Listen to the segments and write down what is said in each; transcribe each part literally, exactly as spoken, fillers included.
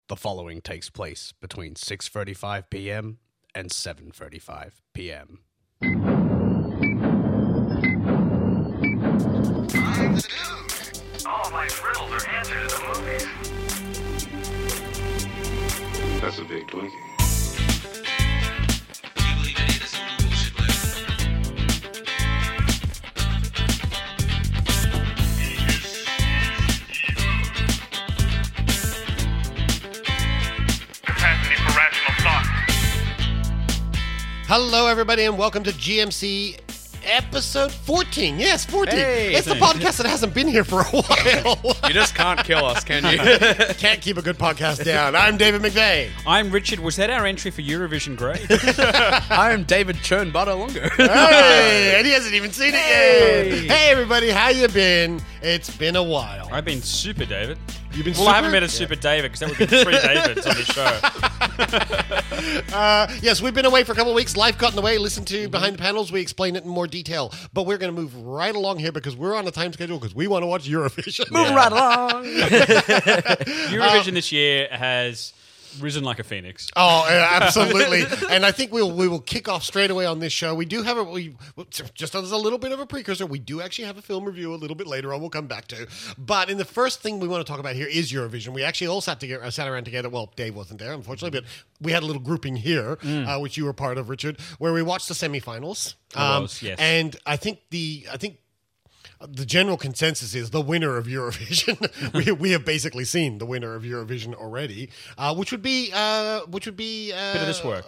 The following takes place between six thirty-five p.m. and seven thirty-five p.m. I'm the dude. All my riddles are answered in the movies. That's a big Twinkie. Hello, everybody, and welcome to G M C episode fourteen. Yes, fourteen. Hey. It's the podcast that hasn't been here for a while. You just can't kill us, can you? Can't keep a good podcast down. I'm David McVeigh. I'm Richard. Was that our entry for Eurovision Grey? I am David Churn Butter Longer. Hey, and he hasn't even seen it Hey. yet. Hey, everybody, how you been? It's been a while. I've been super David. You've been well, super? I haven't met a super David because that would be three Davids on this show. Uh, yes, we've been away for a couple of weeks. Life got in the way. Listen to Behind the Panels. We explain it in more detail. But we're going to move right along here because we're on a time schedule because we want to watch Eurovision. Move right along. Eurovision this year has risen like a phoenix. Oh, yeah, absolutely. And I think we'll we will kick off straight away on this show. We do have a we just as a little bit of a precursor. We do actually have a film review a little bit later on. We'll come back to. But in the first thing we want to talk about here is Eurovision. We actually all sat together, sat around together. Well, Dave wasn't there, unfortunately, but we had a little grouping here, mm. uh, which you were part of, Richard, where we watched the semifinals. I was, yes. And I think the I think. The general consensus is the winner of Eurovision. we we have basically seen the winner of Eurovision already, uh, which would be uh, which would be uh, Bit of this work.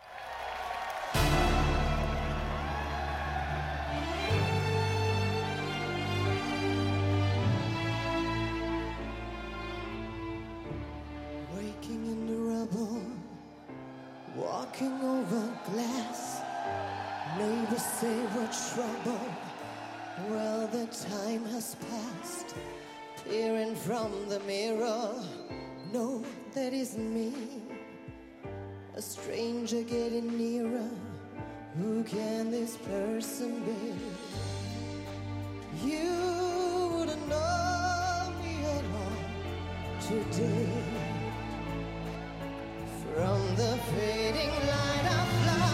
Waking in the rubble, walking over glass. Neighbors say we're trouble. Well, the time has passed. Peering from the mirror, no, that isn't me. A stranger getting nearer. Who can this person be? You wouldn't know me at all today. From the fading light of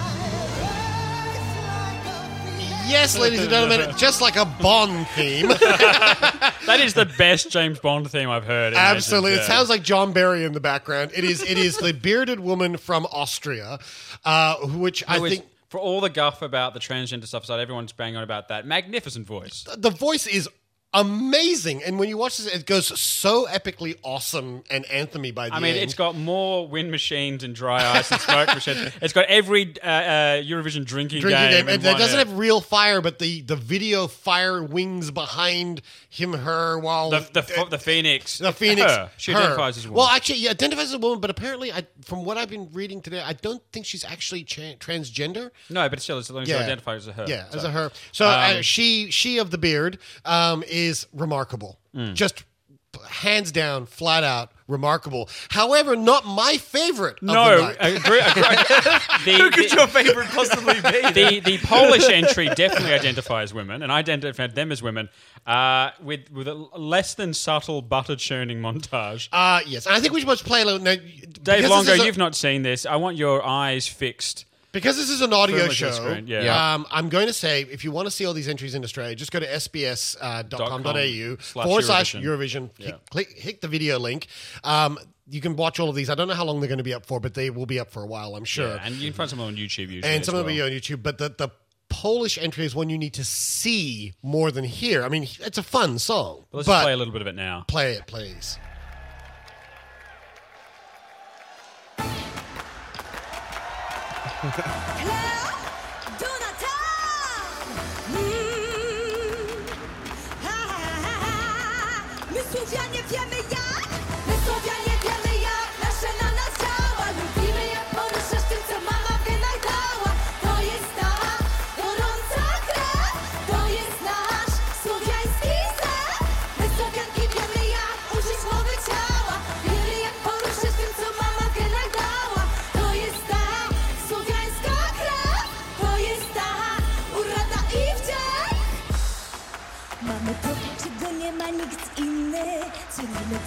Yes, ladies and gentlemen, just like a Bond theme. That is the best James Bond theme I've heard. Absolutely. Legends, It yeah. sounds like John Barry in the background. It is It is the bearded woman from Austria, uh, which I It was- think... for all the guff about the transgender stuff aside, everyone's banging on about that. Magnificent voice. The voice is amazing. And when you watch this, it goes so epically awesome and anthem-y by the I mean, end. it's got more wind machines and dry ice and smoke machines. It's got every uh, uh, Eurovision drinking, drinking game. game. in And it one doesn't air. have real fire, but the, the video fire wings behind him, her, while... the the, ph- the Phoenix. The Phoenix. Her. She her. identifies as a woman. Well, actually, yeah, identifies as a woman, but apparently, I, from what I've been reading today, I don't think she's actually cha- transgender. no, but still, as long as Yeah. you identify as a her. Yeah, so. as a her. So uh, Um, she she of the beard um, is remarkable. Mm. Just hands down, flat out remarkable. However, not my favorite. Of No, the night. agree, agree. the, Who could the- your favourite possibly be? the the Polish entry definitely identifies women, and I identified them as women uh, with with a less than subtle butter churning montage. Uh, yes, and I think we should play a little. Now, Dave because Longo, this is a- you've not seen this. I want your eyes fixed. Because this is an audio Firmly to the show, screen, yeah. um, I'm going to say, if you want to see all these entries in Australia, just go to s b s dot com dot a u slash forward slash Eurovision. Eurovision. Yeah. Hit, click, hit the video link. Um, you can watch all of these. I don't know how long they're going to be up for, but they will be up for a while, I'm sure. Yeah, and you can find some on YouTube usually. and as some of them well. will be on YouTube. But the, the Polish entry is one you need to see more than hear. I mean, it's a fun song. But let's but just play a little bit of it now. play it, please. My Słowianie wiemy jak, my Słowianie wiemy jak, nasze na nas działa. Lubimy jak poruszasz tym, co mama w genach dała. To jest ta gorąca krew, to jest nasz słowiański zew. My Słowianki wiemy jak użyć mowy ciała. Wiemy jak poruszasz tym, co mama w genach dała. To jest ta słowiańska krew, to jest ta urada i wdzięk. Mamy to, czego nie ma nikt inny. Cenimy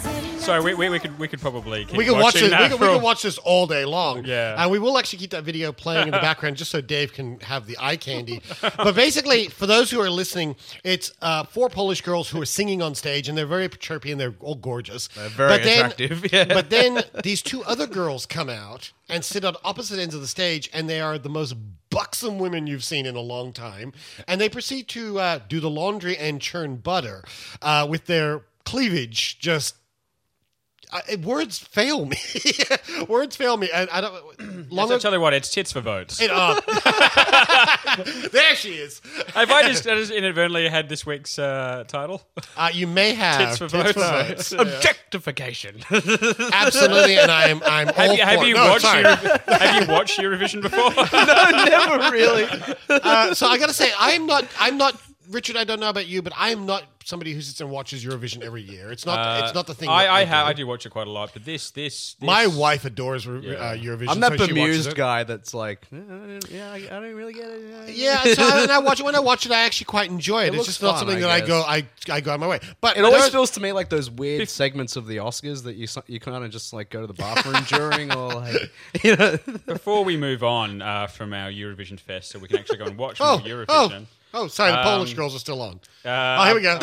So we, we, we could we could probably keep We can watch watching this. that We can, we for- can watch this all day long. Yeah. and we will actually keep that video playing in the background just so Dave can have the eye candy. But basically, for those who are listening, it's uh, four Polish girls who are singing on stage, and they're very chirpy and they're all gorgeous. They're very attractive, yeah. But then these two other girls come out and sit on opposite ends of the stage, and they are the most buxom women you've seen in a long time. And they proceed to uh, do the laundry and churn butter uh, with their cleavage just. Uh, words fail me. Words fail me. I, I don't. Long I'll tell you what, it's tits for votes. it, uh, there she is. Have I just, I just inadvertently had this week's uh, title? Uh, you may have Tits for votes. Objectification. Absolutely, and I'm I'm Have all you, have for it. you No, watched sorry. Euro- have you watched Eurovision before? Never really. Uh, so I got to say, I'm not. I'm not. Richard, I don't know about you, but I am not somebody who sits and watches Eurovision every year. It's not. it's not the thing. I, that I, do. ha- I do watch it quite a lot, but this, this, this My wife adores uh, Yeah. Eurovision. I'm that so she watches bemused it. guy that's like, "Eh, yeah, I, I don't really get it. Yeah, so I, when I watch it, when I watch it, I actually quite enjoy it. it's looks just not fun, something I that I guess. go. I I go on my way. But It always there- feels to me like those weird segments of the Oscars that you so- you kind of just like go to the bathroom during, or like, you know. Before we move on uh, from our Eurovision fest, so we can actually go and watch Oh, more Eurovision. oh, oh, sorry, the Um, Polish girls are still on. Uh, oh, here we go.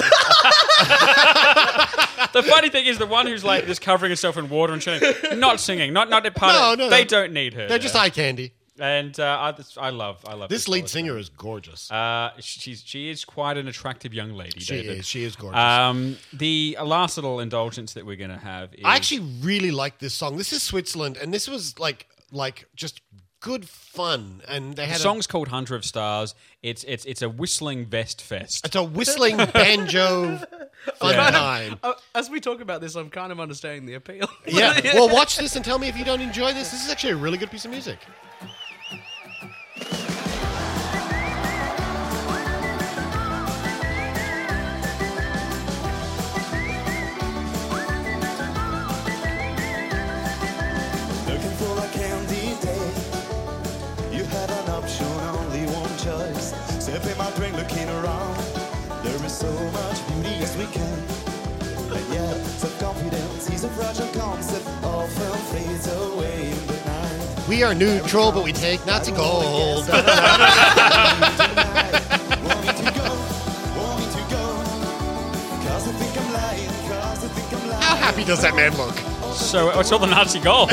The funny thing is, the one who's like just covering herself in water and showing, not singing, not not a part No, of, no, no. they don't need her. They're just there. eye candy. And uh, I, I love, I love This lead Polish singer girl. is gorgeous. Uh, she's she is quite an attractive young lady. she David. is. She is gorgeous. Um, the last little indulgence that we're going to have is I actually really like this song. This is Switzerland, and this was like like just good fun. And they the had song's called Hunter of Stars. It's it's it's a whistling vest fest. a, it's a whistling banjo fun Yeah. time. Uh, as we talk about this, I'm kind of understanding the appeal. Yeah. Well, watch this and tell me if you don't enjoy this. This is actually a really good piece of music. Looking for a candidate. You had an option, only one choice. Sipping my drink, looking around. There is so much beauty as we can. And yet, self-confidence is a fragile concept, often fades away in the night. We are neutral, but we take Nazi gold. Want me to go, want me to go. Cause I think I'm lying, cause I think I'm lying. How happy does that man look? So it's all the Nazi gold.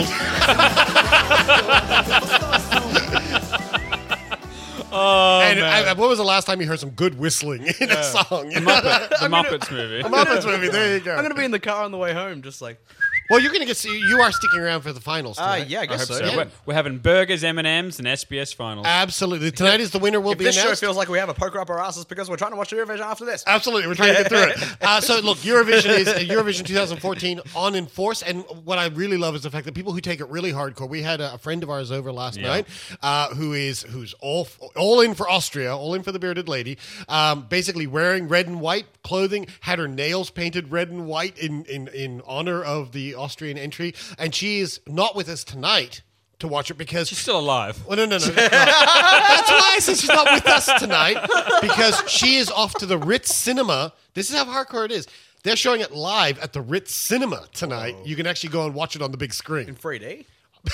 oh And man. I, when was the last time you heard some good whistling in a song? the Muppet, the Muppets movie. Muppets movie. There you go. I'm gonna be in the car on the way home, just like, Well, you're going to get. You are sticking around for the finals. ah, Tonight. yeah, I I guess hope so. so. yeah. We're, we're having burgers, M and M's, and S B S finals. Absolutely. Tonight is the winner. Will If be this show announced. feels like we have a poker up our asses because we're trying to watch Eurovision after this. Absolutely, we're trying to get through it. Uh, so, look, Eurovision is uh, Eurovision twenty fourteen on in force, and what I really love is the fact that people who take it really hardcore. We had a, a friend of ours over last Yeah. night, uh, who is who's all all in for Austria, all in for the bearded lady. Um, basically, wearing red and white clothing, had her nails painted red and white in in in honor of the Austrian entry, and she is not with us tonight to watch it because She's still alive. well, no, no, no. no. That's why I said she's not with us tonight, because she is off to the Ritz Cinema. This is how hardcore it is. They're showing it live at the Ritz Cinema tonight. You can actually go and watch it on the big screen. In three D.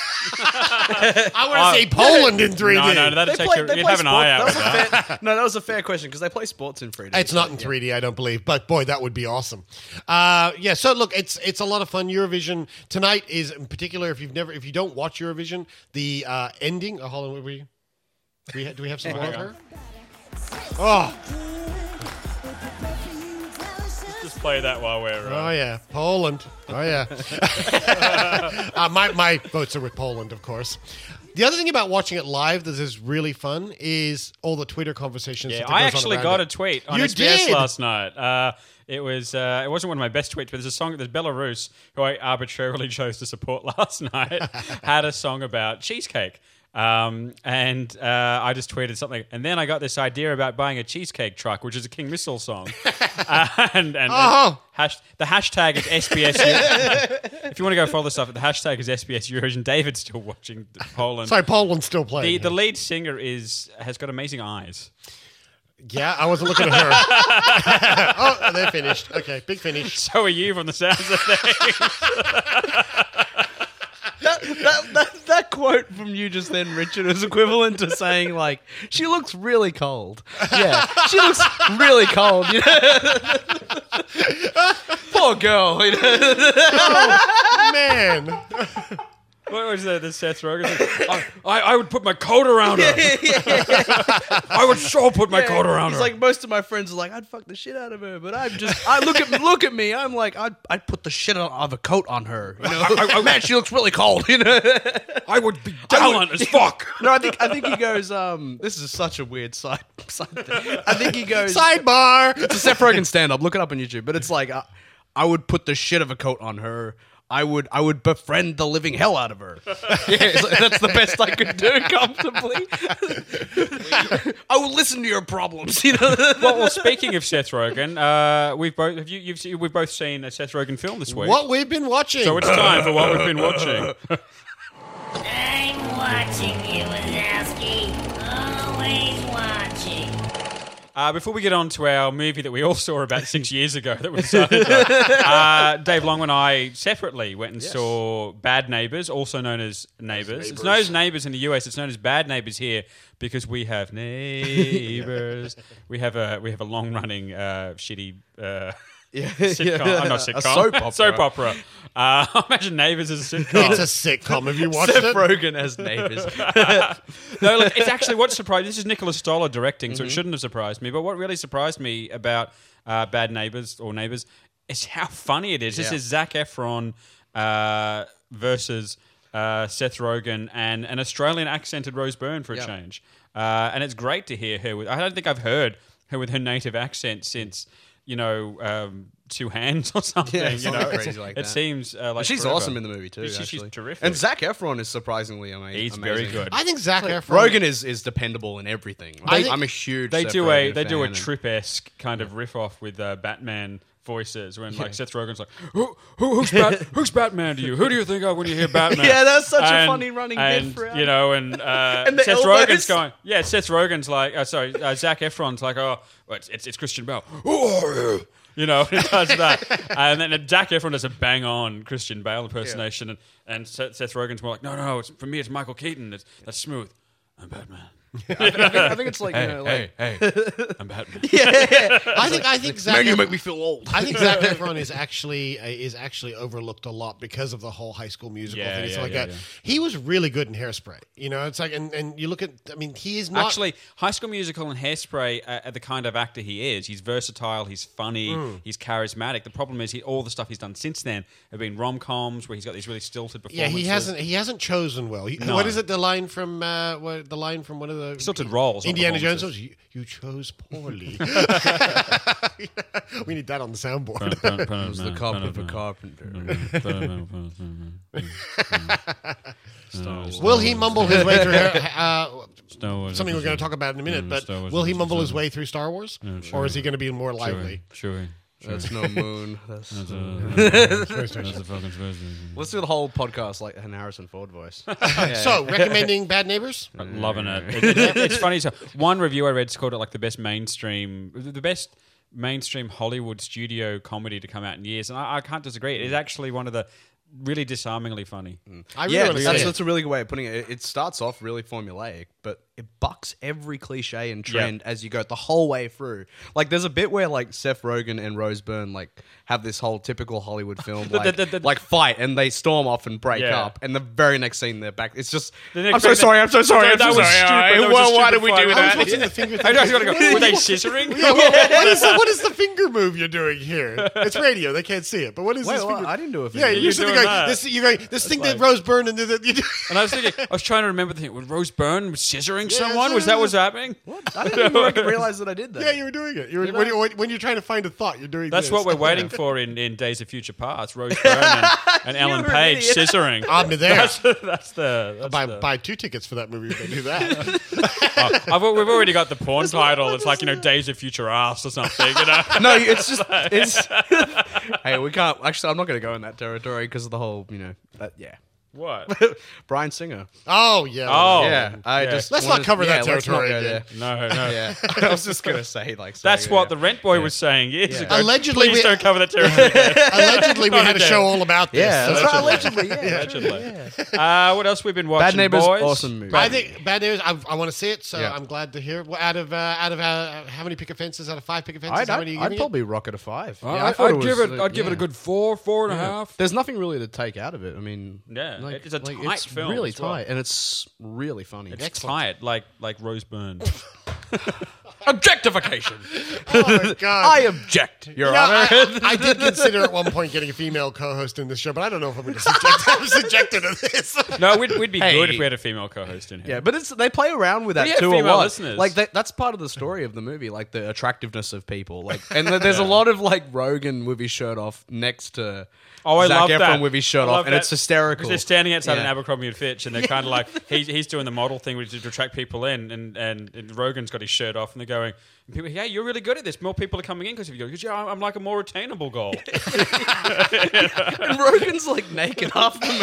I want to see Poland in three D. No, no, that'd They take play, you, they you'd play have an sport. eye out That was with a that. fair, no, that was a fair question because they play sports in three D. It's not in three D, I don't believe. But boy, that would be awesome. Uh, yeah. So look, it's it's a lot of fun. Eurovision tonight is in particular. If you've never, if you don't watch Eurovision, the uh, ending. Oh, hold on, we do we, ha- do we have some more of her? Oh, Just play that while we're. oh Uh, yeah, Poland. Oh yeah. uh, my my votes are with Poland, of course. The other thing about watching it live that is really fun is all the Twitter conversations. yeah, that I goes on actually around got it. a tweet on You S B S did? last night. Uh, it was uh, it wasn't one of my best tweets, but there's a song. There's Belarus, who I arbitrarily chose to support last night, had a song about cheesecake. Um, and uh, I just tweeted something, and then I got this idea about buying a cheesecake truck, which is a King Missile song. uh, and and, Oh. and hash, the hashtag is S B S. If you want to go follow the stuff, the hashtag is S B S Eurovision. David's still watching Poland. Sorry, Poland's still the playing. the lead singer is has got amazing eyes. Yeah, I wasn't looking at her. Oh, they're finished. Okay, big finish. So are you from the sounds of things. That, that, that, that quote from you just then, Richard, is equivalent to saying, like, she looks really cold. Yeah, she looks really cold. You know? Poor girl. You know? Oh, man. What was that? The Seth Rogen thing? I, I, I would put my coat around her. I would sure put my coat around He's her. like, most of my friends are like, I'd fuck the shit out of her, but I'm just, I look at look at me, I'm like, I'd, I'd put the shit of a coat on her. You know, I, I, man, she looks really cold. You know, I would be gallant as fuck. no, I think I think he goes. Um, this is such a weird side side thing. I think he goes. Sidebar. It's a Seth Rogen stand up. Look it up on YouTube. But it's like, uh, I would put the shit of a coat on her. I would I would befriend the living hell out of her. Yeah, it's like, that's the best I could do comfortably. I will listen to your problems. You know. well, well, speaking of Seth Rogen, uh, we've both have you you've seen, we've both seen a Seth Rogen film this week. What we've been watching. So it's time for what we've been watching. I'm watching you, Wazowski. Always watching. Uh, before we get on to our movie that we all saw about six years ago that we decided to, uh, Dave Long and I separately went and Yes. saw Bad Neighbours, also known as Neighbours. It's Neighbours. known as Neighbours in the U S. It's known as Bad Neighbours here because we have neighbours. we have a we have a long running uh, shitty. Uh, Yeah, Sitcom. yeah. I'm not sitcom. A soap opera. Soap opera. Uh, I imagine Neighbours is a sitcom. It's a sitcom. Have you watched Seth it? Rogen as neighbours. No, look, it's actually what surprised. This is Nicholas Stoller directing, Mm-hmm. so it shouldn't have surprised me. But what really surprised me about uh, Bad Neighbours or Neighbours is how funny it is. This Yeah. is Zac Efron uh, versus uh, Seth Rogen and an Australian accented Rose Byrne for a Yeah. change, uh, and it's great to hear her with. I don't think I've heard her with her native accent since. You know, um, Two Hands or something. Yeah, you something know, crazy It's- like it that. seems uh, like She's forever. awesome in the movie too. She's, she's actually. terrific. And Zac Efron is surprisingly ama- amazing. He's very good. I think Zac Efron. Rogen is, is dependable in everything. I Like, think- I'm a huge. They Seth do a Rogen they do a fan, and- trip esque kind of riff off with uh, Batman voices when like Seth Rogen's like who, who who's Bat, who's Batman to you? Who do you think of when you hear Batman? Yeah, that's such a And- funny running bit and, for him. you know, and, uh, And the Seth elbows. Rogen's going yeah. Seth Rogen's like uh, sorry, uh, Zac Efron's like oh well, it's, it's it's Christian Bale. Who are you? You know, he does that, and then Zac Efron does a bang on Christian Bale impersonation, and and Seth, Seth Rogen's more like no no no, it's, for me it's Michael Keaton. It's that's smooth. I'm Batman. I think, I think it's like you know, like hey, hey, I'm Batman. I think I think Zac man, you Efron- make me feel old. I think Zac Efron is actually uh, is actually overlooked a lot because of the whole High School Musical Yeah, thing. It's yeah, like yeah, that. yeah. He was really good in Hairspray. You know, it's like and, and you look at. I mean, he is not Actually, High School Musical and Hairspray uh, are the kind of actor he is. He's versatile, he's funny, Mm. he's charismatic. The problem is he, all the stuff he's done since then have been rom-coms where he's got these really stilted Yeah, performances. he hasn't. He hasn't chosen well. He, No. What is it? The line from uh, what, the line from one of the Stilted roles, not Indiana Jones. performances. Was, you, you chose poorly. We need that on the soundboard. It was the cop of a carpenter. Will he mumble his way through? Uh, Star Wars something we're going to talk about in a minute. But will he mumble his way through Star Wars, or is he going to be more lively? Sure. That's no moon. That's That's a fucking space. Let's do the whole podcast like an Harrison Ford voice. So, recommending Bad Neighbors? I'm loving it. It- it- It's funny. So one review I read called it like the best mainstream, the best mainstream Hollywood studio comedy to come out in years, and I, I can't disagree. It is actually one of the really disarmingly funny. I really yeah, want to that's, see it. that's a really good way of putting it. It- It starts off really formulaic, but it bucks every cliche and trend as you go the whole way through. Like, there's a bit where like Seth Rogen and Rose Byrne like have this whole typical Hollywood film like, the- the- like fight, and they storm off and break Yeah. up, and the very next scene they're back. It's just The next- I'm so sorry, I'm so sorry, I'm That so was sorry. stupid. All right, That was a well, why stupid did we fight. do I was that? watching the finger I thing. just gotta go. Were they scissoring? Yeah, well, what, is the, what is the finger move you're doing here? It's radio; they can't see it. But what is Wait, this? what? Finger? I didn't do a Yeah, finger. you're, You're sitting doing going, that. this. You're going. This thing that like- Rose Byrne and the, you do. And I was thinking, I was trying to remember the thing. Was Rose Byrne scissoring Yeah, someone? Was that what's happening? I didn't even like, realize that I did that. Yeah, you were doing it. You were, when, you, when you're trying to find a thought, you're doing. That's this. what we're waiting for in, in Days of Future Past. Rose Byrne and, and Ellen You're an Page idiot. scissoring. I'm there. That's, that's the. That's buy, the buy two tickets for that movie if they do that. oh, I've, we've already got the porn title. It's like, you know, Days of Future Ass or something. You know. No, it's just it's. Hey, we can't. Actually, I'm not going to go in that territory because of the whole. You know, that, yeah. What? Brian Singer. Oh yeah. Oh. yeah, I yeah. just Let's not wanted- cover yeah, that let's not territory go again. No, no. there. Yeah, I was just gonna say like That's so, what yeah. the rent boy was saying years Yeah. ago. Allegedly, Please we- don't cover that territory again. Allegedly, we Not had a again. show all about this. Yeah, that's right. Allegedly, yeah. Allegedly. Uh, what else we've been watching, Bad Neighbors, boys? awesome movie. I think Bad News. I, I want to see it, so Yeah. I'm glad to hear. Well, out of uh, out of uh, how many picket fences? Out of five picket fences, I'd, how many are you I'd giving probably rock it a five. I, Yeah, I'd, thought I'd give was, it. uh, I'd give it a yeah. good four, four and a half. There's nothing really to take out of it. I mean, Yeah, like, it's a like, tight it's film really as well. tight, and it's really funny. It's tight, like like Rose Byrne. Objectification. it? Oh my god! I object, Your Yeah, Honor. I, I did consider at one point getting a female co-host in this show, but I don't know if I'm going to subject, I'm subjected to this. No, we'd, we'd be Hey. good if we had a female co-host in here. Yeah, but it's they play around with that We have too a female lot. listeners. Like that, that's part of the story of the movie, like the attractiveness of people. Like, and th- there's a lot of like Rogan with his shirt off next to Oh, I Zac love Efron that. with his shirt I off, love and that it's hysterical. Because they're standing outside Yeah. an Abercrombie and Fitch, and they're kind of like he's he's doing the model thing, which is to attract people in, and, and and Rogan's got his shirt off, and they're going, and people, hey, you're really good at this. More people are coming in because of you. Because yeah, I'm like a more attainable goal. And Rogan's like naked half the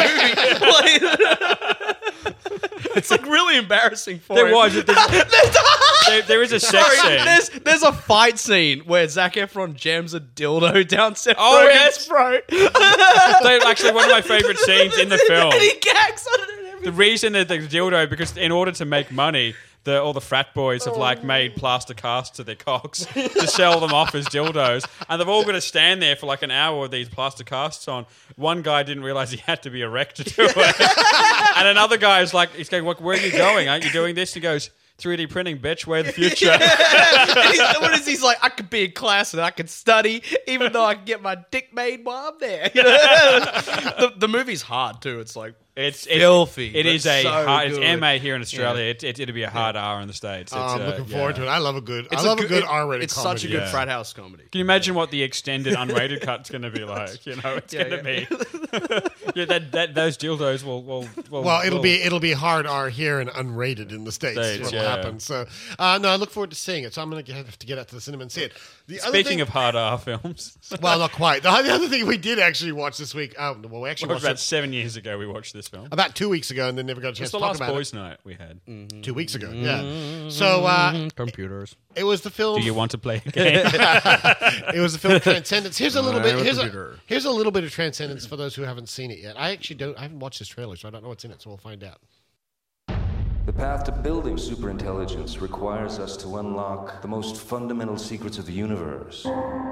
movie. Like, it's like really embarrassing for there him. was there's- there, there is a sex Sorry, scene. there's there's a fight scene where Zac Efron jams a dildo down Seth Oh, Rogen's yes. throat. They're actually one of my favorite scenes in the film. And he gags on it and everything. The reason that the dildo, because in order to make money, the, all the frat boys have like made plaster casts of their cocks to sell them off as dildos, and they've all got to stand there for like an hour with these plaster casts on. One guy didn't realize he had to be erect to do it, and another guy is like, he's going, "Where are you going? Aren't you doing this?" He goes, three D printing, bitch. We're the future. And he's, what is he's like? I could be in class and I could study, even though I can get my dick made while I'm there. the, the movie's hard too. It's like It's filthy. It but is a so hard, it's good. M A here in Australia. It, it, it'd be a hard R in the States. It's, Oh, I'm uh, looking yeah. forward to it. I love a good. It's I love a good it- R-rated It's comedy. such a good Yeah. frat house comedy. Can you imagine what the extended unrated cut's going to be like? You know, it's Yeah, going to yeah. be yeah. That, that those dildos will will, will Well, it'll will- be it'll be hard R here and unrated in the States. States, What'll yeah. happen? So, uh, no, I look forward to seeing it. So I'm going to have to get out to the cinema and see it. The other Speaking thing- of hard R films, well, not quite. The, the other thing we did actually watch this week. Oh, well, we actually it was watched about it seven years ago we watched this film. about two weeks ago, and then never got a chance It's the to talk last about boys' night we had. it. Two weeks ago, yeah. So uh, Computers. it was the film. Do you want to play a game? It was the film Transcendence. Here's a little I bit. am a Here's a, computer. here's a little bit of Transcendence for those who haven't seen it yet. I actually don't. I haven't watched this trailer, so I don't know what's in it. So we'll find out. The path to building superintelligence requires us to unlock the most fundamental secrets of the universe.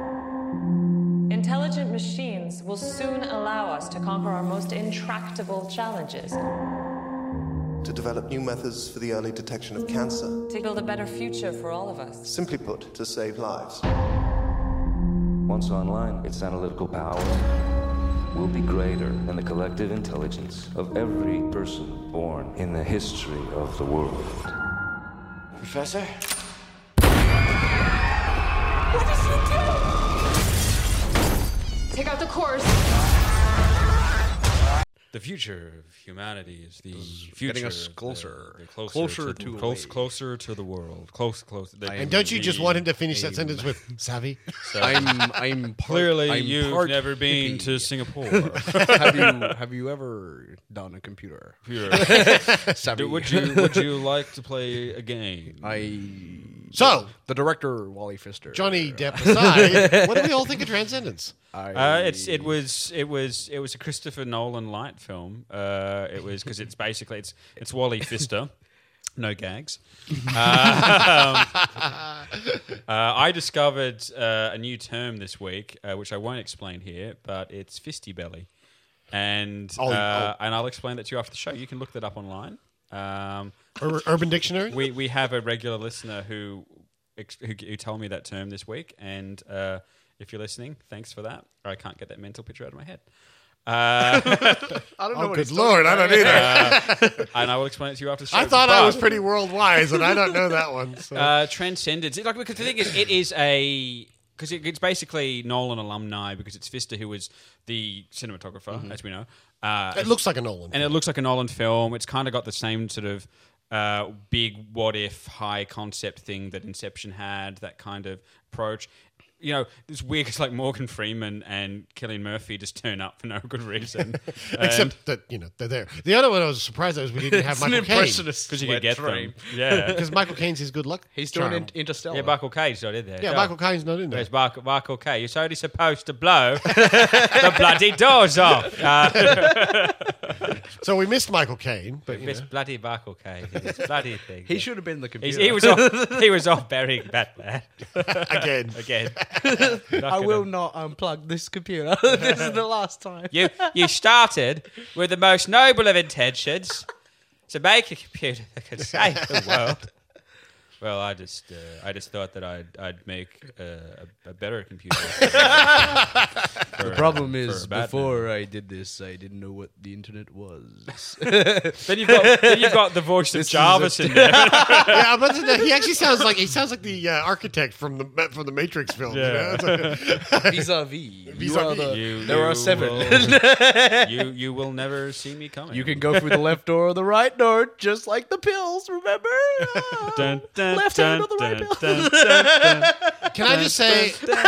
Intelligent machines will soon allow us to conquer our most intractable challenges, To develop new methods for the early detection of cancer. to build a better future for all of us. Simply put, to save lives. Once online, its analytical power will be greater than the collective intelligence of every person born in the history of the world. Professor? What did you do? Take out the course. The future of humanity is the future getting us of closer. the, the closer, Closer to, to the, a close, way. closer to the world, close, close. The, And don't you just want him to finish that sentence with "savvy"? I'm I'm part, Clearly, I'm you've part never been hippie. to Singapore. have you have you ever done a computer? Savvy. Do- would you would you like to play a game? I So, the director Wally Pfister. Johnny Depp aside, what do we all think of Transcendence? I, Uh, it's it was it was it was a Christopher Nolan light film. Uh, it was because it's basically it's it's Wally Pfister, no gags. Uh, uh, I discovered uh, a new term this week, uh, which I won't explain here, but it's fisty belly, and Oh, uh, and I'll explain that to you after the show. You can look that up online. Um, Ur- Urban Dictionary. we we have a regular listener who ex- who, who told me that term this week, and uh, if you're listening, thanks for that. Or I can't get that mental picture out of my head. Uh, I don't know Oh, what good he's lord, I don't either. uh, and I will explain it to you after the show. I thought I But, was pretty world wise, and I don't know that one. So. uh, Transcendence. Like, because the thing is, it is a because it, it's basically Nolan alumni because it's Pfister who was the cinematographer, as we know. Uh, It looks like a Nolan and it looks like a Nolan film. It's kind of got the same sort of uh, big what if high concept thing that Inception had. That kind of approach. you know, it's weird because like Morgan Freeman and Cillian Murphy just turn up for no good reason. Except that, you know, they're there. The other one I was surprised at was we didn't have It's an Michael Caine. impressionist Because you could get dream. them. Yeah. Because Michael Caine's his good luck. He's doing charm. in- Interstellar. Yeah, Michael Caine's not in there. Yeah, No. Michael Caine's not in there. Where's Michael, Michael Caine? You're only supposed to blow the bloody doors off. Uh, So we missed Michael Caine, but you This know. bloody Michael Caine. This bloody thing. He should have been the He's, computer. he was off. He was off burying Batman again. again. I will not unplug this computer. This is the last time. You you started with the most noble of intentions to make a computer that could save the world. Well, I just uh, I just thought that I'd I'd make uh, a, a better computer. The problem for is, Batman. before I did this, I didn't know what the internet was. Then you've got then you've got the voice of This is Jarvis a- in there. Yeah, but he actually sounds like he sounds like the uh, architect from the from the Matrix film. Yeah. You know? It's like- Vis-a-vis. You Vis-a-vis. are the- You- there you are seven. will- you you will never see me coming. You can go through the left door or the right door, just like the pills, remember? Dun, dun, Left dun, hand or the right dun, pill? dun, dun, dun. Can I just say?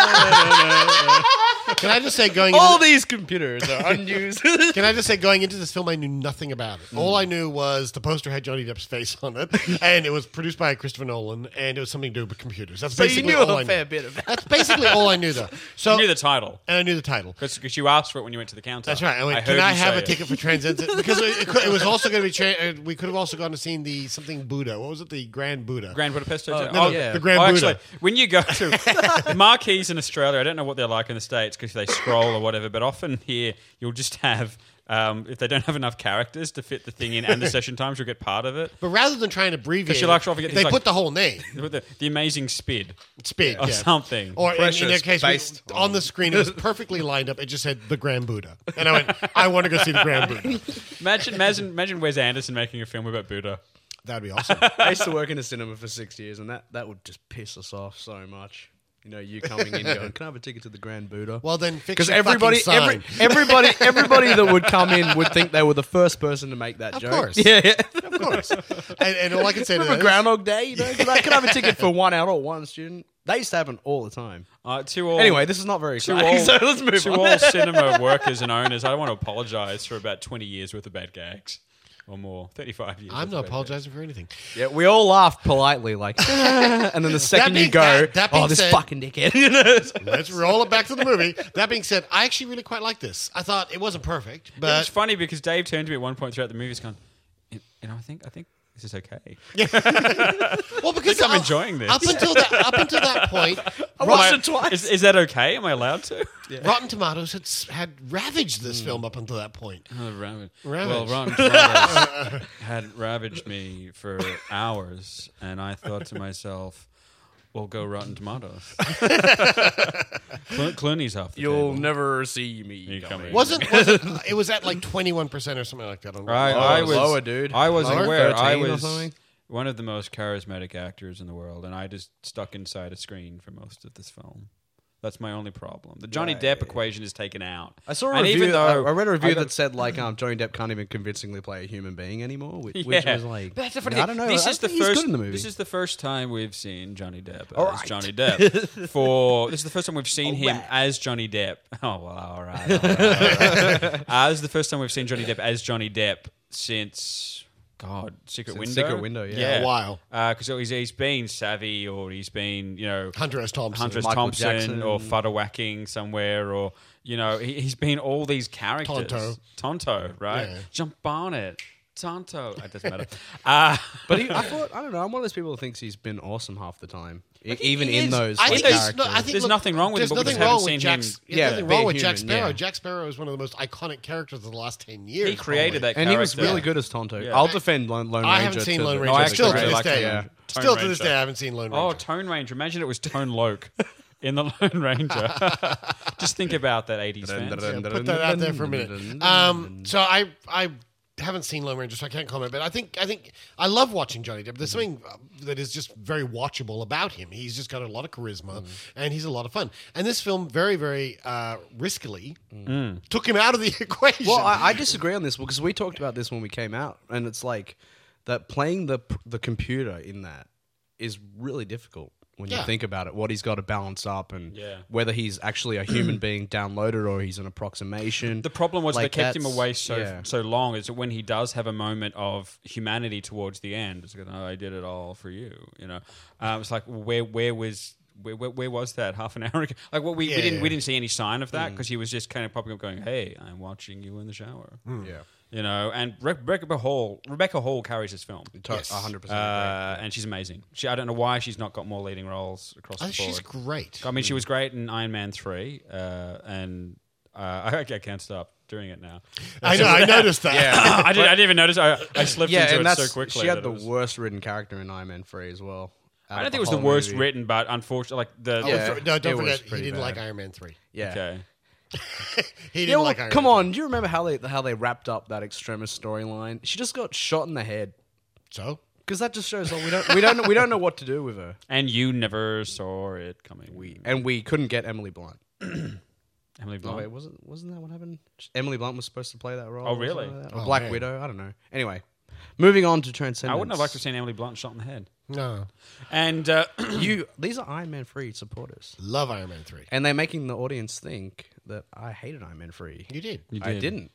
Can I just say going All into, these computers are unused. Can I just say going into this film, I knew nothing about it. All I knew was the poster had Johnny Depp's face on it, and it was produced by Christopher Nolan, and it was something to do with computers. That's So you basically knew all a I knew. fair bit about That's basically all I knew, though. So You knew the title and I knew the title. because you asked for it when you went to the counter. That's right. I went, I can heard I you have say a it. ticket for Transcendent? Because it, it, could- it was also going to be. Tra- uh, we could have also gone to see the something Buddha. What was it? The Grand Buddha. Grand Budapest Oh, Hotel. no, Oh, yeah. the Grand oh, Buddha. actually, when you go to the marquees in Australia, I don't know what they're like in the States because they scroll or whatever, but often here you'll just have, um, if they don't have enough characters to fit the thing in and the session times, you'll get part of it. But rather than trying to abbreviate, Because you'll it, actually get they these, like- put the whole name. With the, the amazing Spid Spid or yeah. something. Or in, in Precious, their case, we- based on the screen, it was perfectly lined up. It just said the Grand Buddha, and I went, I want to go see the Grand Buddha. Imagine, imagine, imagine Wes Anderson making a film about Buddha. That'd be awesome. I used to work in a cinema for six years, and that, that would just piss us off so much. You know, you coming in going, can I have a ticket to the Grand Buddha? Well, then fix Because your everybody, fucking every, sign. everybody, everybody that would come in would think they were the first person to make that Of joke. course. Yeah, yeah. Of course. And, and all I can say to that Remember is, Groundhog Day? You know, can I, can I have a ticket for one adult, one student? That used to happen all the time. Uh, to all, Anyway, this is not very to exciting, all, so let's move to on. all cinema workers and owners, I want to apologise for about twenty years worth of bad gags. Or more. thirty-five years. I'm worth not of bad apologizing for anything. Yeah, we all laugh politely, like, and then the second being- you go, that- that being oh, this said- fucking dickhead. You know? Let's roll it back to the movie. That being said, I actually really quite like this. I thought it wasn't perfect, It was but funny because Dave turned to me at one point throughout the movie, he's gone, you know, I think, I think this is okay. well, because I'm up- enjoying this. Up until that, up until that point, I Rot- watched it twice. Is, is that okay? Am I allowed to? Rotten Tomatoes had s- had ravaged this film up until that point. Oh, ravage. Ravage. Well, Rotten Tomatoes had ravaged me for hours, and I thought to myself, well, go Rotten Tomatoes. Clo- Clooney's off the You'll table. never see me You coming. coming. Wasn't wasn't it was at like twenty-one percent or something like that on I, Oh, I it was was lower, dude. I was Lower? aware. I thirteen or was something? one of the most charismatic actors in the world, and I just stuck inside a screen for most of this film. That's my only problem. The Johnny Yeah, Depp yeah. equation is taken out. I saw a And review. even though I, I read a review I got- that said like um, Johnny Depp can't even convincingly play a human being anymore, which, Yeah. which was like, But that's the funny I thing. don't know. This I is the think he's first. good in the movie. This is the first time we've seen Johnny Depp as All right. Johnny Depp. For this is the first time we've seen All him right. as Johnny Depp. Oh well, all right. All right, all right. uh, this is the first time we've seen Johnny Depp as Johnny Depp since. God, Secret Since Window. Secret Window, yeah. yeah. A while. Because he's he's been Savvy, or he's been you know Hunter S. Thompson. Hunter S. Michael Thompson, Jackson. or Fudder Whacking somewhere, or you know he, he's been all these characters. Tonto. Tonto, right? Yeah. Jump on it. Tonto. It doesn't matter. Uh, But he, I thought, I don't know. I'm one of those people who thinks he's been awesome half the time, E- he even is. in those I like, think he's characters. no, I think There's look, nothing wrong with there's him, but we nothing just wrong haven't with seen Jack. him- There's Yeah, nothing wrong being with Jack human, Sparrow. yeah. Jack Sparrow is one of the most iconic characters of the last ten years. he created probably. that and he was character. really good as Tonto. Yeah. I'll defend Lone, Lone I Ranger. haven't seen to Lone the- Ranger. I actually Still to really this like day, Tone still to this Ranger. day, I haven't seen Lone Ranger. Oh, Tone Ranger. Imagine it was Tone Loke in the Lone Ranger. Just think about that eighties fans. Yeah, put that out there for a minute. Um, so I I haven't seen Lone Ranger, so I can't comment. But I think I think I love watching Johnny Depp. There's something uh, that is just very watchable about him. He's just got a lot of charisma, and he's a lot of fun. And this film, very very uh, riskily, took him out of the equation. Well, I, I disagree on this because we talked about this when we came out, and it's like that playing the the computer in that is really difficult. when Yeah. you think about it, what he's got to balance up, and Yeah. whether he's actually a human being downloaded or he's an approximation. The problem was Like, they kept him that's- away so yeah. so long. Is that when he does have a moment of humanity towards the end? It's like, oh, I did it all for you. You know, um, it's like where where was where, where, where was that half an hour ago? Like, well, we, Yeah, we didn't yeah. we didn't see any sign of that because he was just kind of popping up, going, "Hey, I'm watching you in the shower." yeah, You know, and Re- Rebecca Hall Rebecca Hall carries this film. Yes. a hundred percent. Uh, and she's amazing. She, I don't know why she's not got more leading roles across Oh, the board. she's great. I mean, she was great in Iron Man three, uh, and uh, I, I can't stop doing it now. I know. I noticed that. Yeah. I, did, I didn't even notice. I, I slipped Yeah, into and it that's so quickly. she had that the it was- worst written character in Iron Man three as well. I don't think it was the whole worst movie. written, but unfortunately, like the Oh, Yeah. th- no, don't it was forget, he pretty didn't bad. like Iron Man three. Yeah. okay. He didn't Yeah, well, like Iron come Man on. Do you remember how they how they wrapped up that Extremis storyline? She just got shot in the head. three. So? Because that just shows, oh, we don't we don't we don't know what to do with her, And you never saw it coming. We and we couldn't get Emily Blunt. Emily Oh, Blunt. wait, wasn't wasn't that what happened? Emily Blunt was supposed to play that role. Oh, or something really? like that? Or Oh, Black man. Widow. I don't know. Anyway, moving on to Transcendence. I wouldn't have liked to have seen Emily Blunt shot in the head. No. And uh, you. These are Iron Man three supporters, Love Iron Man three. and they're making the audience think that I hated Iron Man three. You did. You I did. didn't.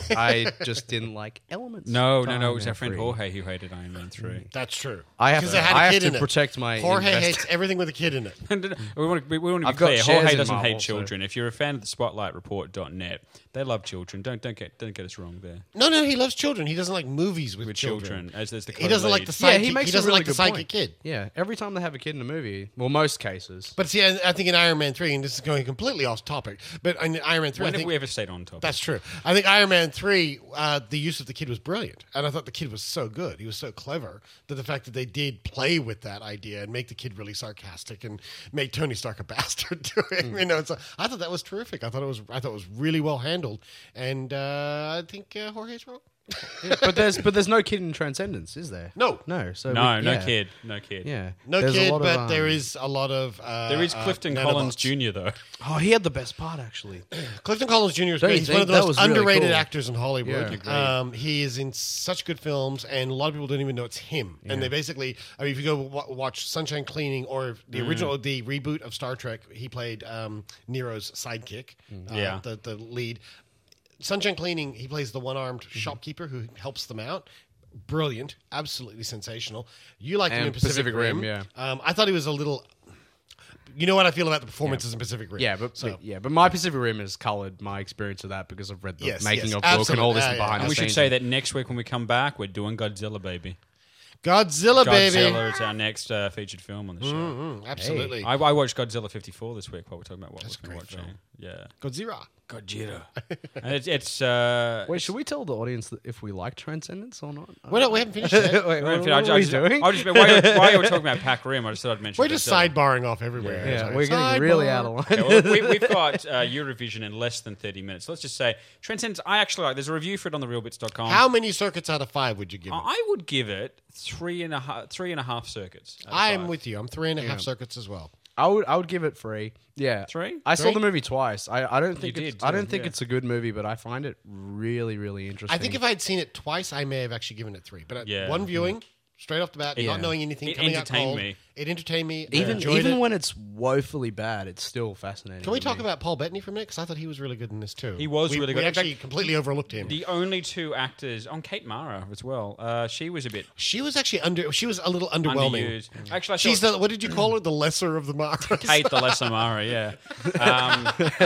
I just didn't like elements. no, of no, no. Iron It was Man our friend three. Jorge who hated Iron Man three. That's true. I have 'Cause to- it had a I have kid to in it. protect my Jorge invest- hates everything with a kid in it. we want to be, we want to be I've got clear. shares Jorge in doesn't Marvel, hate so- children. If you're a fan of the spotlight report dot net, they love children. Don't don't get don't get us wrong there. No, no, he loves children. He doesn't like movies with, With children. children, as there's the He doesn't like the Yeah, sidekick. he he, makes a doesn't really like the good sidekick point. kid. Yeah, every time they have a kid in a movie, well, most cases. But see, I, I think in Iron Man three, and this is going completely off topic, but in Iron Man three, When I have think we ever stayed on topic? that's true. I think Iron Man three, uh, the use of the kid was brilliant, and I thought the kid was so good. He was so clever that the fact that they did play with that idea and make the kid really sarcastic and make Tony Stark a bastard to him, you know, it's a, I thought that was terrific. I thought it was, I thought it was really well handled, and uh, I think uh, Jorge's wrong. Yeah, but there's but there's no kid in Transcendence, is there? No. no. So no, we- no yeah. kid, no kid. Yeah, No There's a kid, lot of, but um, there is a lot of. Uh, There is uh, Clifton nanobots. Collins Junior though. Oh, he had the best part actually. Clifton Collins Junior is Don't great. you He's one think? of the That most was really underrated cool. actors in Hollywood. Yeah. Agreed. Um, he is in such good films, and a lot of people don't even know it's him. And they basically, I mean, if you go w- watch Sunshine Cleaning or the original, the reboot of Star Trek, he played um, Nero's sidekick, uh, Yeah. the the lead. Sunshine Cleaning, he plays the one-armed shopkeeper who helps them out. Brilliant, absolutely sensational. You liked him And in Pacific, Pacific Rim, Rim, yeah. Um, I thought he was a little. You know what I feel about the performances in Pacific Rim. Yeah, but, So- but yeah, but my Pacific Rim has coloured my experience of that because I've read the Yes, making yes, of book and all absolutely. this Yeah, yeah. behind And the we should scenes. say that next week when we come back, we're doing Godzilla, baby. Godzilla, baby. Godzilla is our next uh, featured film on the show. Mm, absolutely. I, I watched Godzilla fifty-four this week while we're talking about what That's a we're great watching. film. Yeah. Godzilla. Godzilla. and it's, it's uh, Wait, should we tell the audience that if we like Transcendence or not? Well, no, we haven't finished yet. Wait, I what, just- what are I we just- doing? I just, while, you, while you were talking about Pac Rim, I just thought I'd mention We're just Godzilla. sidebarring off everywhere. yeah, It's we're like, getting really sidebar. out of line. Okay, well, we, we've got uh, Eurovision in less than thirty minutes. Let's just say Transcendence, I actually like. There's a review for it on the real bits dot com. How many circuits out of five would you give it? I would give it three and a half, three and a half circuits. out of I am five. with you. I'm three and a half circuits as well. I would I would give it three. Yeah, Three? I saw Three? the movie twice. I, I don't think You it's, did I too, don't think yeah. it's a good movie, but I find it really really interesting. I think if I had seen it twice, I may have actually given it three. But at Yeah. one viewing, straight off the bat, Yeah. not knowing anything, It coming out entertained cold, me. it entertained me. I even enjoyed even it. when it's woefully bad, it's still fascinating. Can we to talk me. about Paul Bettany for a minute? Because I thought he was really good in this too. He was We- really good. We In actually fact, completely overlooked him. The only two actors on Kate Mara as well. Uh, she was a bit She was actually under. She was a little underwhelming. underused. Actually, I She's thought the. What did you call her? The lesser of the Maras. Kate the Lesser Mara. Yeah. Um,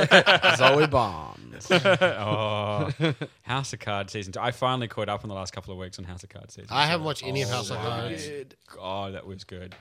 Zoe Bonds? oh, House of Cards season two. I finally caught up in the last couple of weeks on House of Cards season. I two. haven't watched any of House of wow. Cards. God, that was good.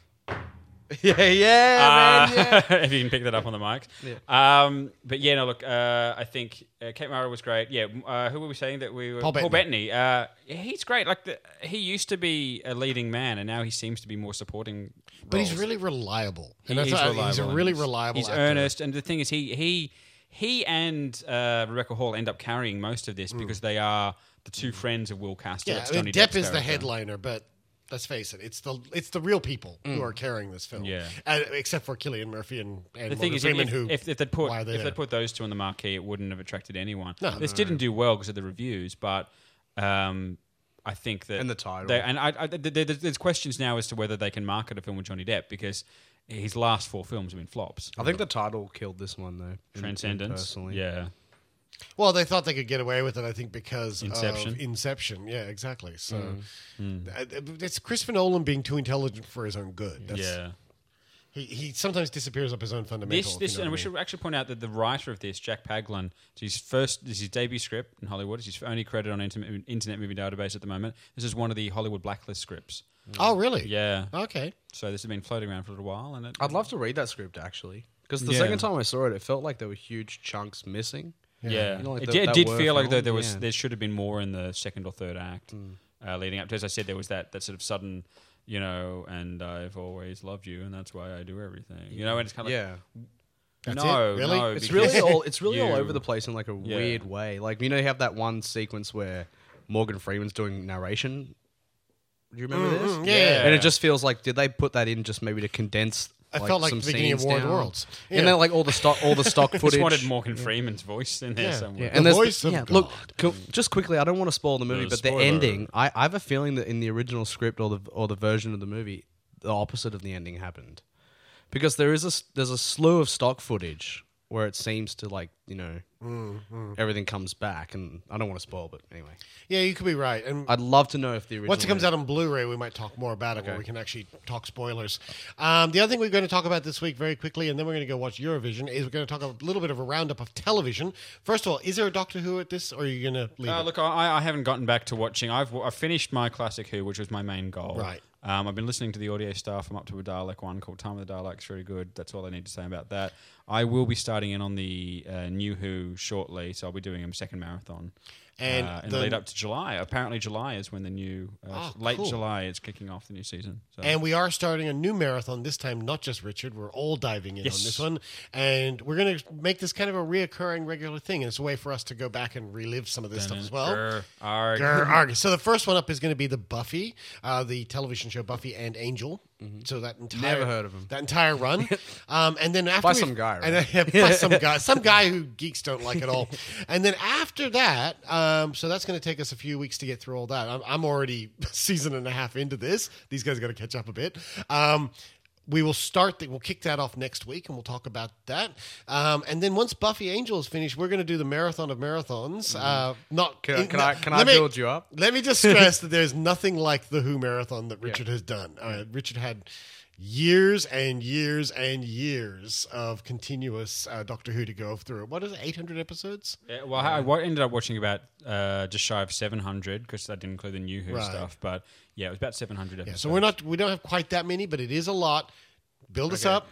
yeah, yeah, Uh, man. Yeah. if you can pick that up on the mic. Um, but yeah, no, look, uh, I think uh, Kate Mara was great. Yeah, uh, who were we saying that we were? Paul Bettany. Bettany. Uh, yeah, he's great. Like the, he used to be a leading man, and now he seems to be more supporting. But he's roles. really reliable. He- And that's he's, why- reliable he's a and really he's- reliable. He's actor. earnest, and the thing is, he he he and uh, Rebecca Hall end up carrying most of this because they are the two friends of Will Castle. Yeah, That's I mean, Johnny Depp Depp's is the character. headliner, but let's face it, it's the it's the real people who are carrying this film. Yeah. Uh, except for Cillian Murphy and, and The thing Morgan is, Freeman, if, who if, if they'd put why are they if there? they'd put those two on the marquee, it wouldn't have attracted anyone. No, this no, didn't do well because of the reviews, but um, I think that And the title. they- and I, I, th- th- there's questions now as to whether they can market a film with Johnny Depp because his last four films have been flops. I think the title killed this one though. in- Transcendence. personally. Yeah. Well, they thought they could get away with it, I think, because Inception. of Inception. Yeah, exactly. So Mm. uh, it's Christopher Nolan being too intelligent for his own good. That's, Yeah. He, he sometimes disappears up his own fundamentals. This, if this, you know and what we I mean. should actually point out that the writer of this, Jack Paglin, it's his first, this is his debut script in Hollywood. It's his only credit on Internet, Internet Movie Database at the moment. This is one of the Hollywood blacklist scripts. Oh, really? Yeah. Okay. So this has been floating around for a little while, and it, I'd love to read that script actually, because the Yeah. second time I saw it, it felt like there were huge chunks missing. Yeah, You know, like it, the- did- it that did were feel like though film, there was yeah. there should have been more in the second or third act uh, leading up to. As I said, there was that that sort of sudden, you know, and I've always loved you, and that's why I do everything. You know, and it's kind of Yeah. like, That's no, it? Really? no, It's because really all it's really all you- over the place in like a Yeah. weird way. Like you know, you have that one sequence where Morgan Freeman's doing narration. Do you remember this? mm, yeah. And it just feels like did they put that in just maybe to condense? I like, felt like some the beginning of scenes War of the down? Worlds. Yeah. And then like all the stock, all the stock I footage. just wanted Morgan Freeman's voice in there Yeah. somewhere. Yeah, The and there's voice of yeah, God. look, co- just quickly, I don't want to spoil the movie, No, but spoiler. the ending, I, I have a feeling that in the original script or the or the version of the movie, the opposite of the ending happened, because there is a s- there's a slew of stock footage where it seems to like you know everything comes back, and I don't want to spoil, but anyway, Yeah, you could be right. And I'd love to know if the original once it comes out on Blu-ray, we might talk more about it, where we can actually talk spoilers. Um, the other thing we're going to talk about this week very quickly, and then we're going to go watch Eurovision, is we're going to talk a little bit of a roundup of television. First of all, is there a Doctor Who at this, or are you going to leave Uh, it? look, I, I haven't gotten back to watching. I've I've finished my classic Who, which was my main goal. Right. Um, I've been listening to the audio stuff. I'm up to a Dalek one called Time of the Daleks. Very good. That's all I need to say about that. I will be starting in on the uh, new Who shortly, so I'll be doing a second marathon. And uh, in the- the lead up to July. Apparently, July is when the new uh, Oh, late cool. July is kicking off the new season. So. And we are starting a new marathon this time, not just Richard. We're all diving in Yes. on this one. And we're going to make this kind of a reoccurring regular thing. And it's a way for us to go back and relive some of this stuff as well. Grr, arg. Grr, arg. So the first one up is going to be the Buffy, uh, the television show Buffy and Angel. So that entire Never heard of him. That entire run, um, and then after By we- some guy, and right? then, yeah, by some guy, some guy who geeks don't like at all. And then after that, um, so that's going to take us a few weeks to get through all that. I'm, I'm already a season and a half into this. These guys got to catch up a bit. Um, we will start. The, we'll kick that off next week, and we'll talk about that. Um, and then once Buffy Angel is finished, we're going to do the marathon of marathons. Uh, not Can, I- can I can I let me- build you up? Let me just stress that there's nothing like the Who marathon that Richard has done. Uh, Richard had years and years and years of continuous uh, Doctor Who to go through. What is it, eight hundred episodes? Yeah, well, I, I ended up watching about uh, just shy of seven hundred because that didn't include the new Who Right. stuff. But yeah, it was about seven hundred Yeah, episodes. so we're not, we don't have quite that many, but it is a lot. Build us up.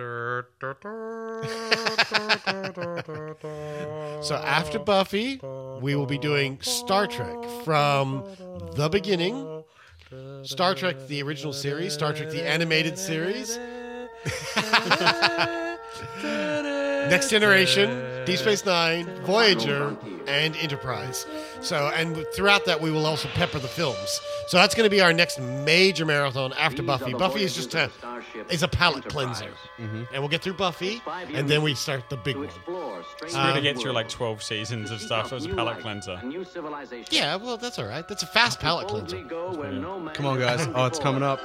So after Buffy, we will be doing Star Trek from the beginning. Star Trek, the original series, Star Trek, the animated series. Next Generation, Deep Space Nine, Voyager, and Enterprise. So, and throughout that, we will also pepper the films. So that's going to be our next major marathon after Buffy. Buffy is just a is a palate cleanser, and we'll get through Buffy, and then we start the big one. It's going to get through like twelve seasons of stuff. So it's a palate cleanser. Yeah, well, that's all right. That's a fast palate cleanser. Come on, guys! Oh, it's coming up.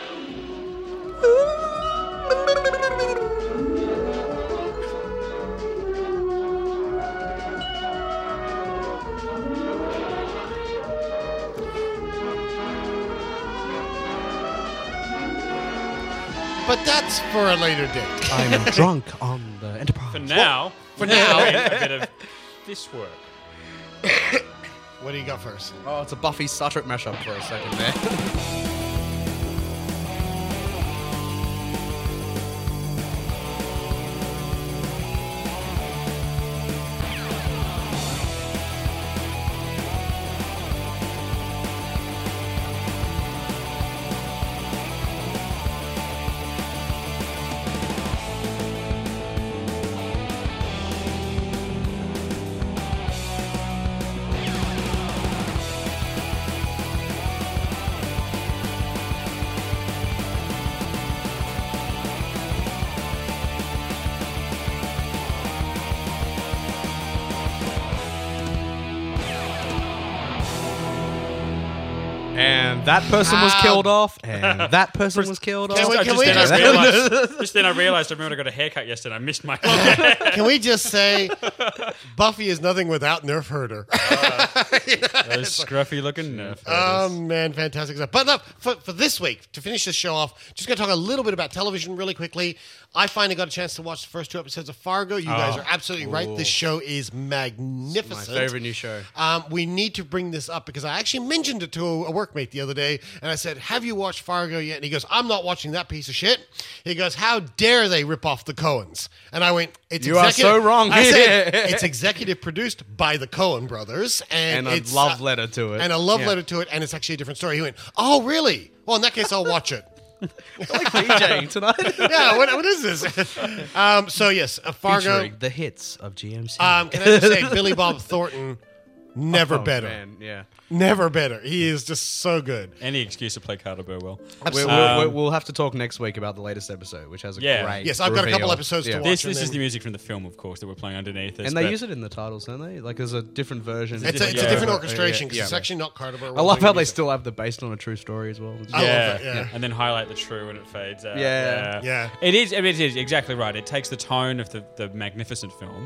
But that's for a later date. I'm drunk on the Enterprise. For now, For now. a bit of this work. What do you got first? Oh, it's a Buffy Star Trek mashup for a second there. And that person was killed off, and that person was killed off. Can we- just, can just, we then just- I realized, just then I realized I remember I got a haircut yesterday. I missed my long hair. Can we just say Buffy is nothing without Nerf Herder? Those scruffy looking nerf. Oh man, fantastic stuff. But look, for, for this week, to finish this show off, just going to talk a little bit about television really quickly. I finally got a chance to watch the first two episodes of Fargo. You guys Oh. are absolutely right. This show is magnificent. My favorite new show. Um, we need to bring this up because I actually mentioned it to a, a workmate the other day, and I said, "Have you watched Fargo yet?" And he goes, "I'm not watching that piece of shit." He goes, "How dare they rip off the Coens?" And I went, "It's You are executive- so wrong. I said, "It's executive produced by the Coen brothers, and, And a it's love uh, letter to it. and a love Yeah. letter to it, and it's actually a different story." He went, "Oh, really? Well, in that case, I'll watch it." like DJing tonight. Yeah, what, what is this? um, so yes, uh, Fargo. Featuring the hits of G M C. Um, can I just say, Billy Bob Thornton, never Oh, better. man, yeah. Never better. He is just so good. Any excuse to play Carter Burwell. We, Um, we, we'll have to talk next week about the latest episode, which has a Yeah. great Yes, I've got a couple reveal. episodes to Yeah. watch. This, and this is then- the music from the film, of course, that we're playing underneath this. And they but- use it in the titles, don't they? Like, there's a different version. It's, a, it's Yeah. a different Yeah. orchestration because Yeah. it's actually not Carter Burwell. I love doing how the they music. still have the based on a true story as well. I love yeah, that, yeah. and then highlight the true when it fades out. Yeah. Yeah. It is. It is exactly right. It takes the tone of the, the magnificent film,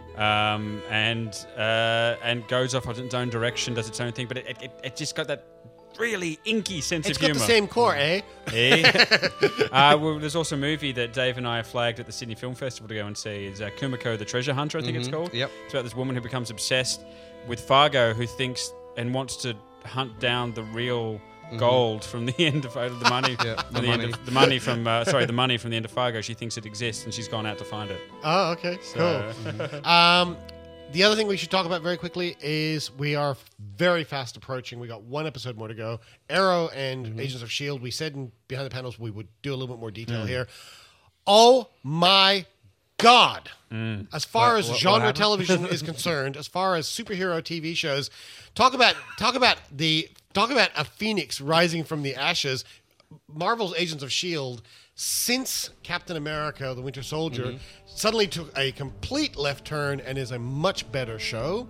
um, and uh, and goes off on its own direction, does its own thing. But it, it, it just got that really inky sense It's of got humor. the same core, eh? Eh? uh, well, there's also a movie that Dave and I flagged at the Sydney Film Festival to go and see. Is uh, Kumiko the Treasure Hunter, I think it's Mhm. called. Yep. It's about this woman who becomes obsessed with Fargo, who thinks and wants to hunt down the real gold from the end of uh, the money. Yeah, from the the, end money. of, the money from uh, sorry, the money from the end of Fargo. She thinks it exists, and she's gone out to find it. Oh, okay. So- Cool. um, the other thing we should talk about very quickly is we are very fast approaching. We got one episode more to go. Arrow and Mm-hmm. Agents of S H I E L D. We said in Behind the Panels we would do a little bit more detail Mm. here. Oh my God. Mm. As far What- as what- what genre happened? television is concerned, as far as superhero T V shows, talk about talk about the talk about a phoenix rising from the ashes. Marvel's Agents of S H I E L D, since Captain America: The Winter Soldier, Mm-hmm. suddenly took a complete left turn and is a much better show.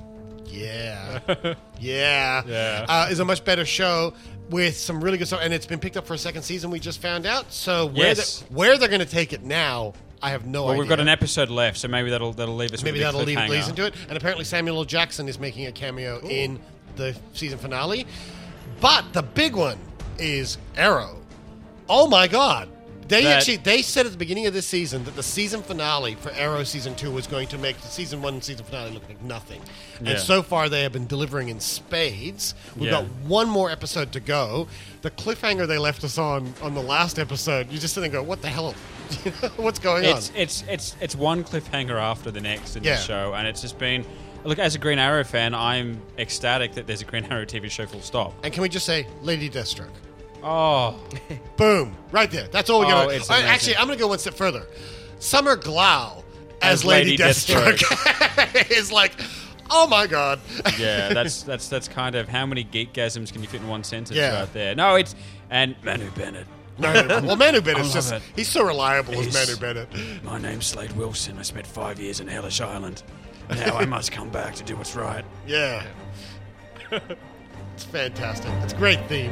Yeah, yeah, Yeah. Uh, is a much better show with some really good stuff, and it's been picked up for a second season. We just found out. So where Yes. they, where they're going to take it now, I have no Well, idea. we've got an episode left, so maybe that'll that'll leave us. Maybe with a that'll big lead, lead cliffhanger. into it. And apparently Samuel L. Jackson is making a cameo in the season finale. But the big one is Arrow. Oh my God. They That- actually they said at the beginning of this season that the season finale for Arrow season two was going to make the season one and season finale look like nothing. Yeah. And so far they have been delivering in spades. We've Yeah. got one more episode to go. The cliffhanger they left us on on the last episode, you just sit and go, what the hell? What's going It's on? it's it's it's one cliffhanger after the next in Yeah. the show, and it's just been. Look, as a Green Arrow fan, I'm ecstatic that there's a Green Arrow T V show. Full stop. And can we just say Lady Deathstroke? Oh, Boom. Right there. That's all we Oh, got. it's Uh, amazing. Actually, I'm going to go one step further. Summer Glau as, As Lady, Lady Deathstroke is like, oh my God. yeah, that's that's that's kind of how many geekgasms can you fit in one sentence Yeah. right there? No, it's and Manu Bennett. Manu, well, Manu Bennett's I just, love it. he's so reliable as He's- Manu Bennett. My name's Slade Wilson. I spent five years in Hellish Island. Now I must come back to do what's right. Yeah. It's fantastic. It's a great theme.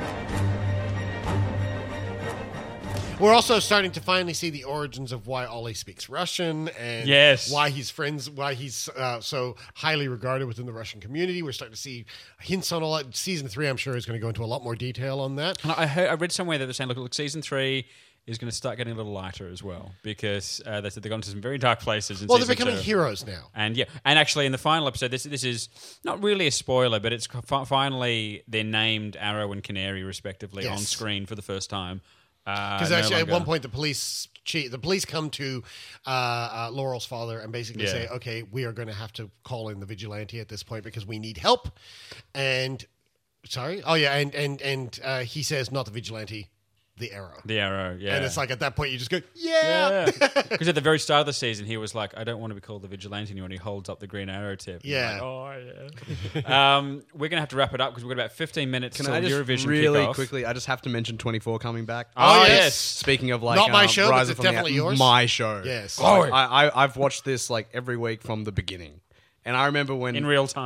We're also starting to finally see the origins of why Ollie speaks Russian and Yes. why he's friends, why he's uh, so highly regarded within the Russian community. We're starting to see hints on all that. Season three, I'm sure, is going to go into a lot more detail on that. And I heard, I read somewhere that they're saying, look, look, season three is going to start getting a little lighter as well because uh, they said they've gone to some very dark places. In Well, they're season becoming two. heroes now. And yeah, and actually in the final episode, this this is not really a spoiler, but it's fi- finally they're named Arrow and Canary respectively Yes. on screen for the first time. Because Uh, no actually, at longer- one point, the police chief, the police come to uh, uh, Laurel's father and basically Yeah. say, "Okay, we are going to have to call in the vigilante at this point because we need help." And sorry, oh yeah, and and and uh, he says, "Not the vigilante, the Arrow." The Arrow, yeah. And it's like at that point, you just go, "Yeah." Because at the very start of the season, he was like, "I don't want to be called the vigilante anymore." And he holds up the Green Arrow tip. And Yeah. you're like, oh yeah. um, we're gonna have to wrap it up because we've got about fifteen minutes Can till I just Eurovision really kickoff. quickly? I just have to mention twenty-four coming back. Oh, yes. Speaking of like Not my um, show, but Rise it's from the- definitely yours. My show. Yes. Like, I, I I've watched this like every week from the beginning, and I remember when in real time.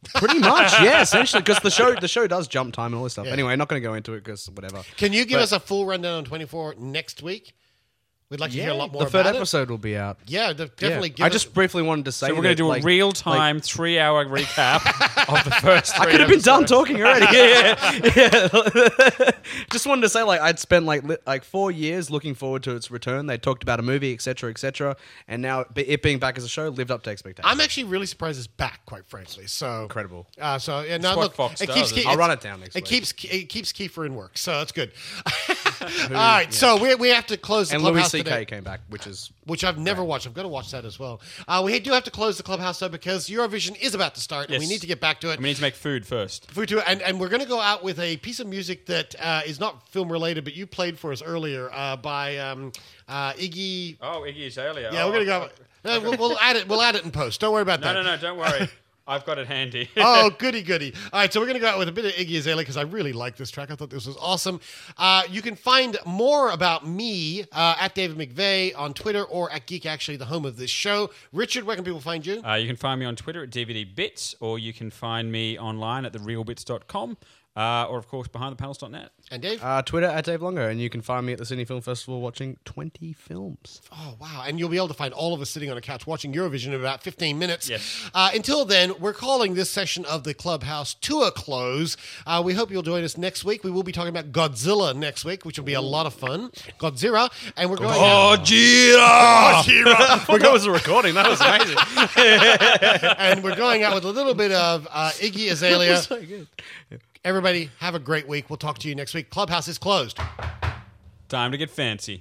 Pretty much, yeah, essentially, because the show the show does jump time and all this stuff. Yeah. Anyway, not going to go into it because whatever. Can you give But- us a full rundown on twenty-four next week? We'd like to hear a lot more the third about episode will be out. it. Yeah, de- definitely. Yeah. Give I us- just briefly wanted to say So we're going to that, do a like- real-time like- three-hour recap of the first three I could have been done episodes. talking already. Yeah, yeah. yeah. Just wanted to say, like, I'd spent like li- like four years looking forward to its return. They talked about a movie, et cetera, et cetera, and now it it being back as a show lived up to expectations. I'm actually really surprised it's back, quite frankly. So Incredible. Uh, so yeah, no, what look, Fox it does, keeps. isn't it? I'll it's- run it down next It week. keeps it keeps Kiefer in work, so that's good. All right, so we we have to close the and Louis clubhouse C K today, came back, which is which I've never watched. I've got to watch that as well. Uh, we do have to close the clubhouse though because Eurovision is about to start, and we Yes. need to get back to it. And we need to make food first. Food to it, and, and we're going to go out with a piece of music that uh, is not film related, but you played for us earlier uh, by um, uh, Iggy. Oh, Iggy Azalea. Yeah, oh, we're going to go. No, we'll, we'll add it. We'll add it in post. Don't worry about No, that. no, no, don't worry. I've got it handy. Oh, goody, goody. All right, so we're going to go out with a bit of Iggy Azalea because I really like this track. I thought this was awesome. Uh, you can find more about me uh, at David McVeigh on Twitter or at Geek Actually, the home of this show. Richard, where can people find you? Uh, you can find me on Twitter at D V D Bits, or you can find me online at the real bits dot com, uh, or, of course, behind the panels dot net. And Dave? uh, Twitter at Dave Longo, and you can find me at the Sydney Film Festival watching twenty films. Oh, wow. And you'll be able to find all of us sitting on a couch watching Eurovision in about fifteen minutes. Yes. Uh, until then, we're calling this session of the Clubhouse to a close. Uh, we hope you'll join us next week. We will be talking about Godzilla next week, which will be a lot of fun. Godzilla. And we're going... Godzilla! Godzilla! We're going was a recording. That was amazing. And we're going out with a little bit of uh, Iggy Azalea. so good. Everybody, have a great week. We'll talk to you next week. Clubhouse is closed. Time to get fancy.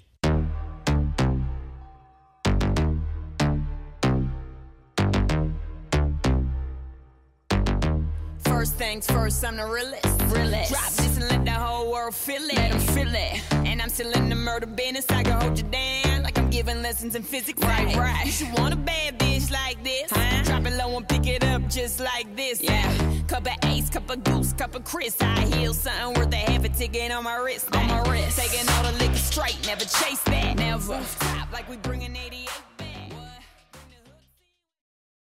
First things first, I'm the realest. realest. Drop this and let the whole world feel it. Let 'em feel it. And I'm still in the murder business. I can hold you down like I'm giving lessons in physics. Right, right. You should want a bad bitch like this. Huh? Drop it low and pick it up just like this. Yeah. Cup of ace, cup of goose, cup of Chris. I heal something worth a half a ticket on my wrist. On my wrist. Taking all the liquor straight, never chase that. Never. Top like we bringing eighty-eight.